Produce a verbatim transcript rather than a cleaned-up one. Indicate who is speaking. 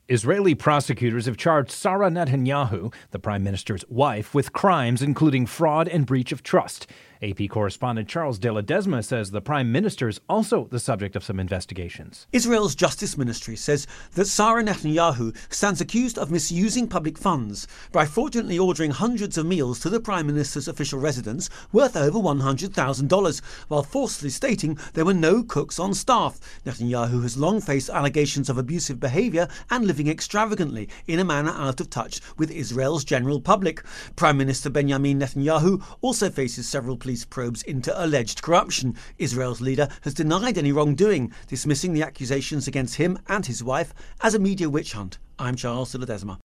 Speaker 1: Israeli prosecutors have charged Sarah Netanyahu, the prime minister's wife, with crimes including fraud and breach of trust. A P correspondent Charles de Ledesma says the prime minister is also the subject of some investigations.
Speaker 2: Israel's Justice Ministry says that Sarah Netanyahu stands accused of misusing public funds by fraudulently ordering hundreds of meals to the prime minister's official residence worth over one hundred thousand dollars, while falsely stating there were no cooks on staff. Netanyahu has long faced allegations of abusive behaviour and living extravagantly in a manner out of touch with Israel's general public. Prime Minister Benjamin Netanyahu also faces several police probes into alleged corruption. Israel's leader has denied any wrongdoing, dismissing the accusations against him and his wife as a media witch hunt. I'm Charles de Ledesma.